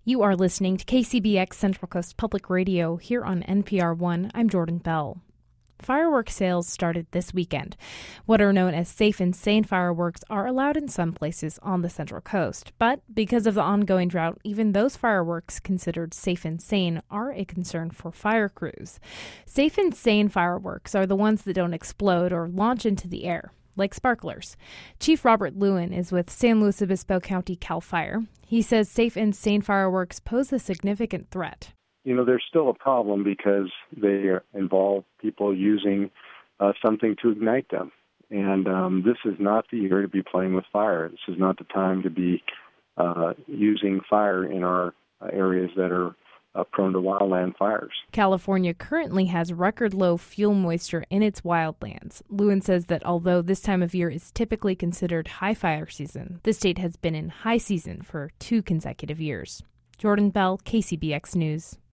You are listening to KCBX Central Coast Public Radio here on NPR One. I'm Jordan Bell. Fireworks sales started this weekend. What are known as safe and sane fireworks are allowed in some places on the Central Coast. But because of the ongoing drought, even those fireworks considered safe and sane are a concern for fire crews. Safe and sane fireworks are the ones that don't explode or launch into the air, like sparklers. Chief Robert Lewin is with San Luis Obispo County CAL FIRE. He says safe and sane fireworks pose a significant threat. You know, there's still a problem because they involve people using something to ignite them. And this is not the year to be playing with fire. This is not the time to be using fire in our areas that are prone to wildland fires. California currently has record low fuel moisture in its wildlands. Lewin says that although this time of year is typically considered high fire season, the state has been in high season for 2 consecutive years. Jordan Bell, KCBX News.